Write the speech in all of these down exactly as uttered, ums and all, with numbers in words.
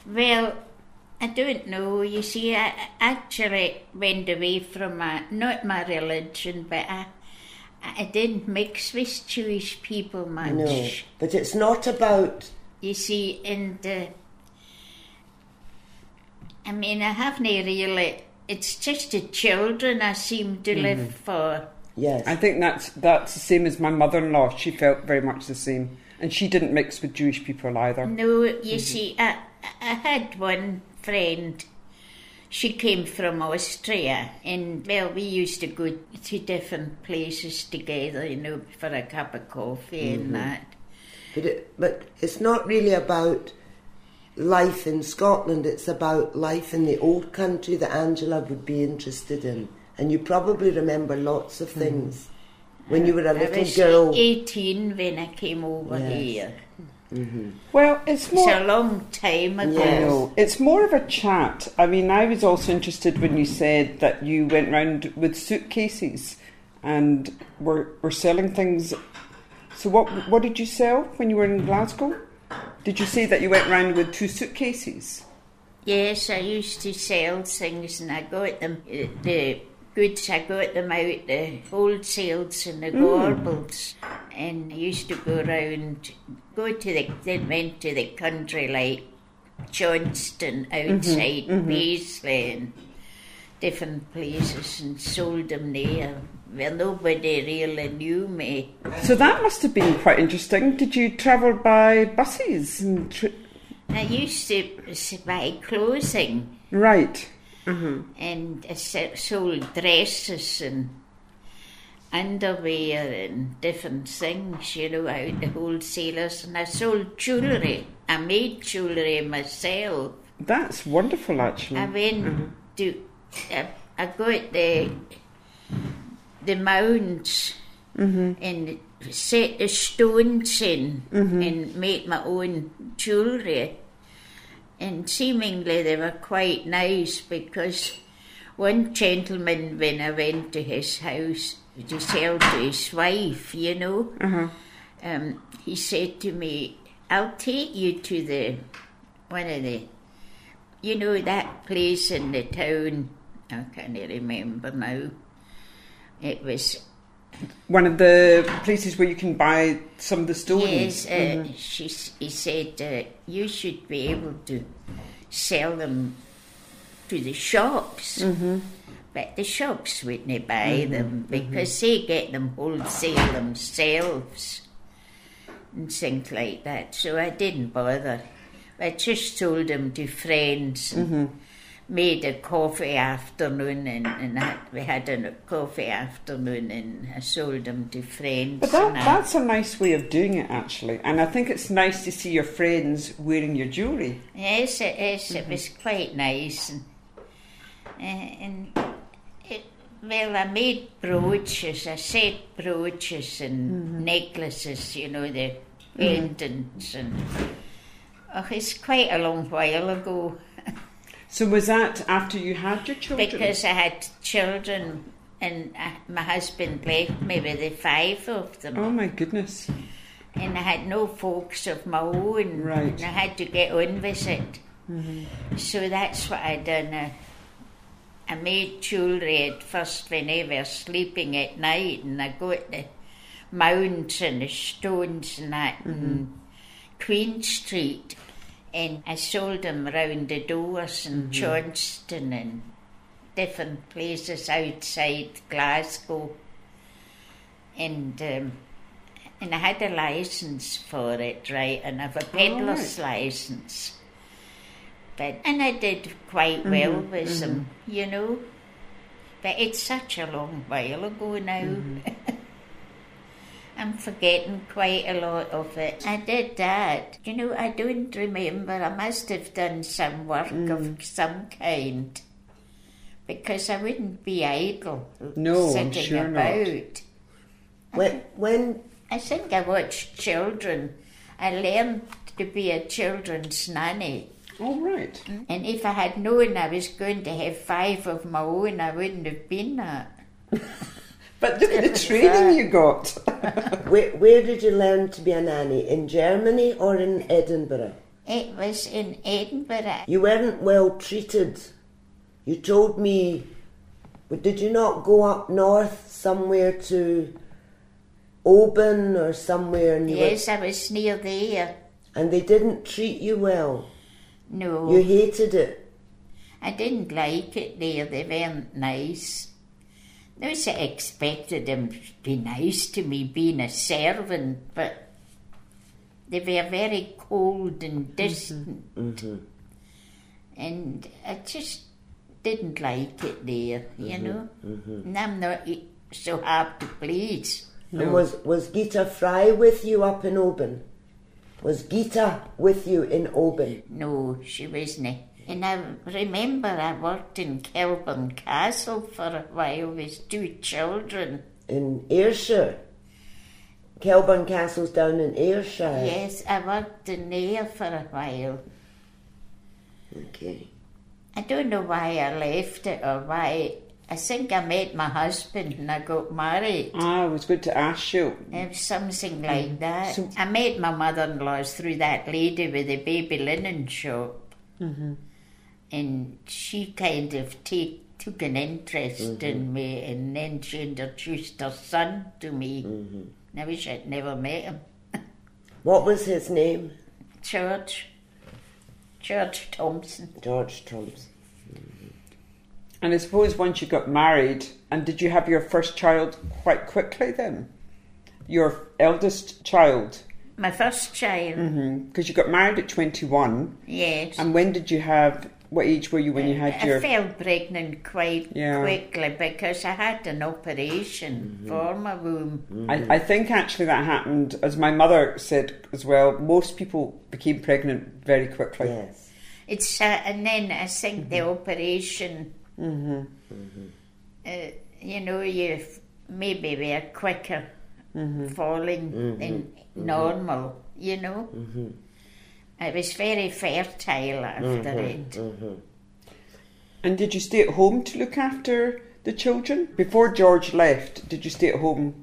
Well, I don't know. You see, I actually went away from my, not my religion, but I, I didn't mix with Jewish people much. No, but it's not about... You see, and uh, I mean, I haven't really... It's just the children I seem to mm-hmm. live for. Yes. I think that's that's the same as my mother-in-law. She felt very much the same. And she didn't mix with Jewish people either. No, you mm-hmm. see, I, I had one friend. She came from Austria. And, well, we used to go to different places together, you know, for a cup of coffee mm-hmm. and that. But, it, but it's not really about life in Scotland. It's about life in the old country that Angela would be interested in. And you probably remember lots of things. Mm-hmm. When you were a little I was girl. eighteen when I came over yes. here. Mm-hmm. Well, it's more... It's a long time ago. Yes. No, it's more of a chat. I mean, I was also interested when you said that you went round with suitcases and were, were selling things. So what what did you sell when you were in Glasgow? Did you say that you went round with two suitcases? Yes, I used to sell things and I got them... Uh, the goods, I got them out, the wholesales and the mm. Gorbals, and I used to go round, go to the, then went to the country like Johnston outside mm-hmm, mm-hmm. Paisley and different places and sold them there. Well, nobody really knew me. So that must have been quite interesting. Did you travel by buses? And tri- I used to buy clothing. Right. Mm-hmm. And I sold dresses and underwear and different things, you know, out the wholesalers. And I sold jewellery. I made jewellery myself. That's wonderful, actually. I went mm-hmm. to... I, I got the the mounds mm-hmm. and set the stones in mm-hmm. and made my own jewellery. And seemingly they were quite nice because one gentleman, when I went to his house to sell to his wife, you know, uh-huh. um, he said to me, I'll take you to the, one of the, you know, that place in the town, I can't remember now, it was... One of the places where you can buy some of the stones. Yes, uh, mm-hmm. she, he said, uh, you should be able to sell them to the shops. Mm-hmm. But the shops wouldn't buy mm-hmm. them because mm-hmm. they get them wholesale themselves and things like that. So I didn't bother. I just sold them to friends and mm-hmm. made a coffee afternoon and, and I, we had a coffee afternoon and I sold them to friends. But that, that's a nice way of doing it, actually. And I think it's nice to see your friends wearing your jewellery. Yes, it is. Mm-hmm. It was quite nice. And, uh, and it, well, I made brooches. I set brooches and mm-hmm. necklaces, you know, the pendants. Mm-hmm. And oh, it's quite a long while ago. So was that after you had your children? Because I had children and I, my husband left me with the five of them. Oh my goodness. And I had no folks of my own. Right. And I had to get on with it. Mm-hmm. So that's what I done. I, I made jewellery at first when they were sleeping at night and I got the mounds and the stones and that mm-hmm. in Queen Street. And I sold them round the doors in mm-hmm. Johnston and different places outside Glasgow. And um, and I had a licence for it, right? And I have a peddler's oh, right. licence. But and I did quite mm-hmm. well with mm-hmm. them, you know. But it's such a long while ago now. Mm-hmm. I'm forgetting quite a lot of it. I did that. You know, I don't remember. I must have done some work mm. of some kind. Because I wouldn't be idle no, sitting I'm sure about. Not. When, when I think I watched children. I learned to be a children's nanny. Oh, right. And if I had known I was going to have five of my own, I wouldn't have been that. But look at the training you got. where, where did you learn to be a nanny? In Germany or in Edinburgh? It was in Edinburgh. You weren't well treated. You told me, but did you not go up north somewhere to Oban or somewhere? And you Yes, were, I was near there. and they didn't treat you well. No, You hated it. I didn't like it there. They weren't nice. No, I expected them to be nice to me being a servant, but they were very cold and distant. Mm-hmm. And I just didn't like it there, you know. Mm-hmm. And I'm not e- so hard to please. And was, was Gita Fry with you up in Oban? Was Gita with you in Oban? No, she wasn't. And I remember I worked in Kelburn Castle for a while with two children. In Ayrshire? Kelburn Castle's down in Ayrshire. Yes, I worked in there for a while. Okay. I don't know why I left it or why. I think I met my husband and I got married. Ah, I was going to ask you. It was something like that. So- I met my mother-in-law's through that lady with the baby linen shop. Mm-hmm. And she kind of take, took an interest Mm-hmm. in me, and then she introduced her son to me. Mm-hmm. I wish I'd never met him. What was his name? George. George Thompson. George Thompson. And I suppose once you got married, and did you have your first child quite quickly then? Your eldest child? My first child. Because you got married at twenty-one. Yes. And when did you have, what age were you when you had I your... fell pregnant quite Yeah. quickly because I had an operation for my womb. I, I think actually that happened, as my mother said as well, most people became pregnant very quickly. Yes. It's uh, and then I think the operation, Mm-hmm. uh, you know, you f- maybe were quicker Mm-hmm. falling than normal, you know. Mm-hmm. I was very fertile after it. Mm-hmm. And did you stay at home to look after the children? Before George left, did you stay at home?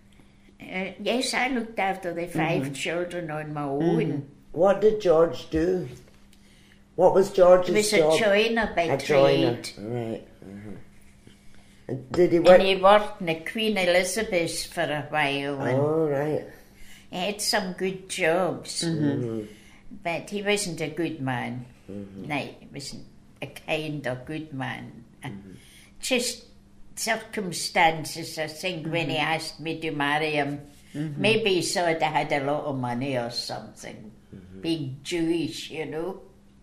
Uh, yes, I looked after the 5 children on my own. What did George do? What was George's He was job? a joiner by A joiner. trade. Right. Uh-huh. And did he And work? he worked in the Queen Elizabeth for a while, and Oh, right. he had some good jobs. Mm-hmm. But he wasn't a good man. No, he wasn't a kind or good man. Uh, Just circumstances, I think, when he asked me to marry him. Maybe he thought I had a lot of money or something. Being Jewish, you know.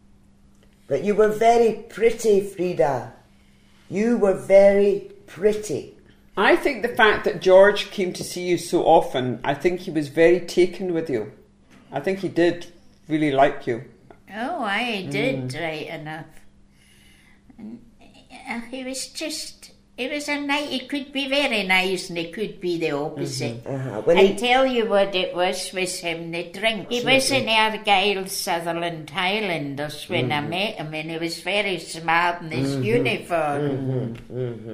But you were very pretty, Frida. You were very pretty. I think the fact that George came to see you so often, I think he was very taken with you. I think he did really like you. Oh, I did, right enough. And, uh, he was just, he was a nice, he could be very nice and he could be the opposite. Uh-huh. When I he, tell you what it was with him, the drink. He was in Argyll, Sutherland Highlanders when I met him, and he was very smart in his uniform. mm-hmm.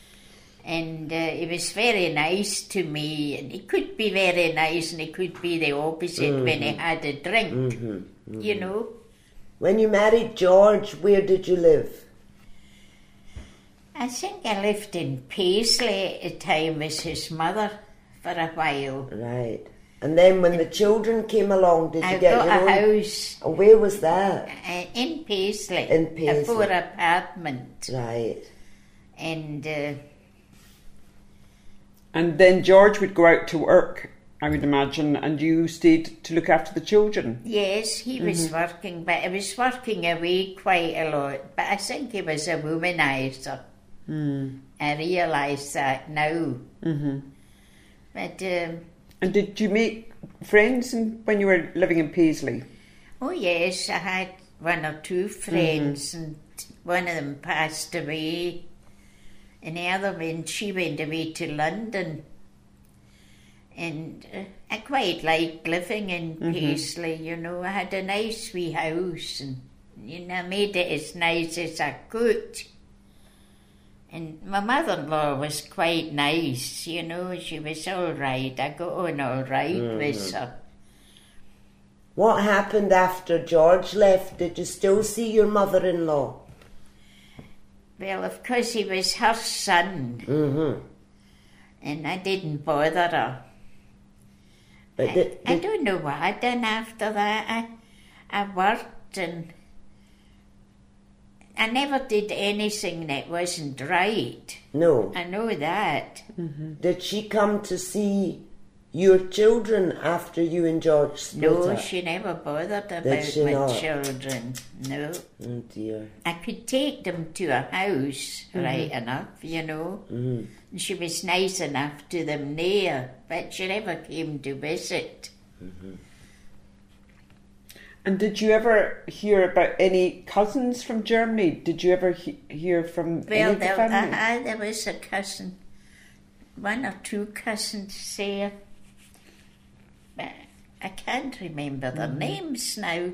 And uh, he was very nice to me, and he could be very nice and he could be the opposite when he had a drink, Mm-hmm. you know. When you married George, where did you live? I think I lived in Paisley at the time with his mother for a while. Right. And then when the children came along, did you I get got your a own? house And where was that? uh, in Paisley, In a Paisley. four apartment, Right. and uh, And then George would go out to work, I would imagine, and you stayed to look after the children. yes, he was working, but he was working away quite a lot. But I think he was a womanizer. Mm. I realise that now. Mm-hmm. But um, And did you make friends in, when you were living in Paisley? oh yes, I had one or two friends, and one of them passed away, and the other one, she went away to London. And uh, I quite liked living in Paisley, you know. I had a nice wee house, and you know, I made it as nice as I could. And my mother-in-law was quite nice, you know. She was all right. I got on all right with her. What happened after George left? Did you still see your mother-in-law? Well, of course, he was her son, Mm-hmm. and I didn't bother her. But I, did, I did, don't know what I done after that. I, I worked and I never did anything that wasn't right. no. I know that. Did she come to see your children after you and George split No, up? she never bothered Did about she my not? children. No. Oh dear. I could take them to a house, right enough, you know. Mm-hmm. And she was nice enough to them there, but she never came to visit. And did you ever hear about any cousins from Germany? Did you ever he- hear from any Well, of the there, family? uh, there was a cousin, one or two cousins there. But I can't remember their names now.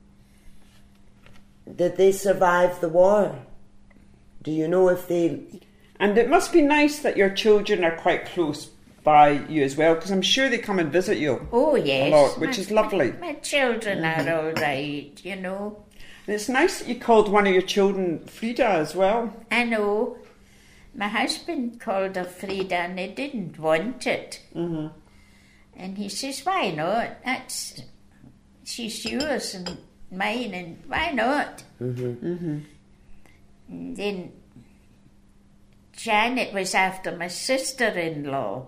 Did they survive the war? Do you know if they... And it must be nice that your children are quite close by you as well, because I'm sure they come and visit you. Oh, yes. A lot, which My- is lovely. My, my children are all right, you know. And it's nice that you called one of your children Frida as well. I know. My husband called her Frida and he didn't want it. Mm-hmm. And he says, why not? That's, she's yours and mine, and why not? Mm-hmm. Mm-hmm. And then Janet was after my sister-in-law.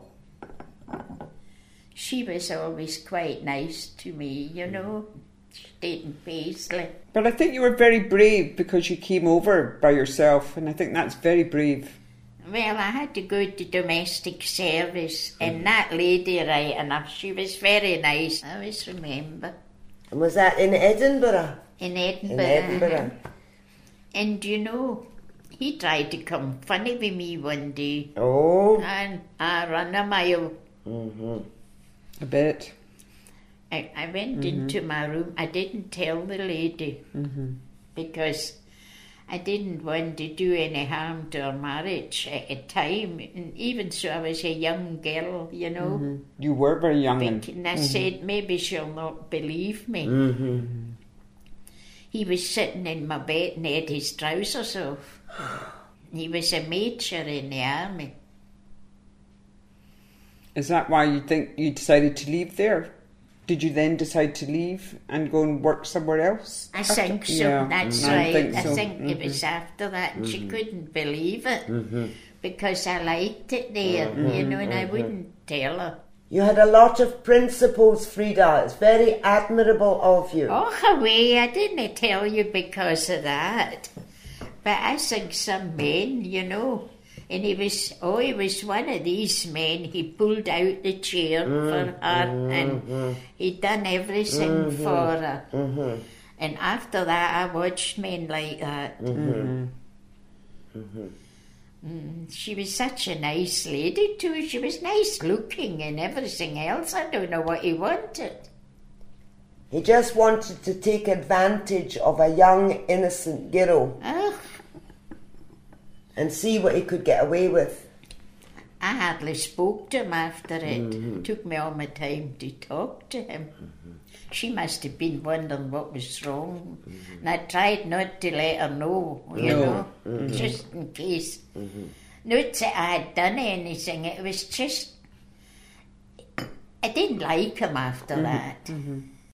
She was always quite nice to me, you know. She didn't Paisley. But I think you were very brave because you came over by yourself, and I think that's very brave. Well, I had to go to domestic service, and that lady, right enough, she was very nice. I always remember. And was that in Edinburgh? In Edinburgh. In Edinburgh. And you know, he tried to come funny with me one day, Oh. and I ran a mile. Mm-hmm. I bet. I, I went into my room. I didn't tell the lady Mm-hmm. because I didn't want to do any harm to our marriage at a time. And even so, I was a young girl, you know. Mm-hmm. You were very young. And, And I said, maybe she'll not believe me. Mm-hmm. He was sitting in my bed and had his trousers off. He was a major in the army. Is that why you think you decided to leave there? Did you then decide to leave and go and work somewhere else? I after- think so, Yeah, that's I right. think I so. think it Mhm. was after that, and she couldn't believe it Mm-hmm. because I liked it there, you know, and I wouldn't tell her. You had a lot of principles, Frida. It's very admirable of you. Oh, away, I didn't tell you because of that. But I think some men, you know, and he was, oh, he was one of these men. He pulled out the chair for her and he done everything for her. Mm-hmm. And after that, I watched men like that. Mm-hmm. Mm, she was such a nice lady too. She was nice looking and everything else. I don't know what he wanted. He just wanted to take advantage of a young, innocent girl Oh, and see what he could get away with. I hardly spoke to him after it. Took me all my time to talk to him. She must have been wondering what was wrong. And I tried not to let her know, you No. know, just in case. Not that I had done anything, it was just, I didn't like him after that.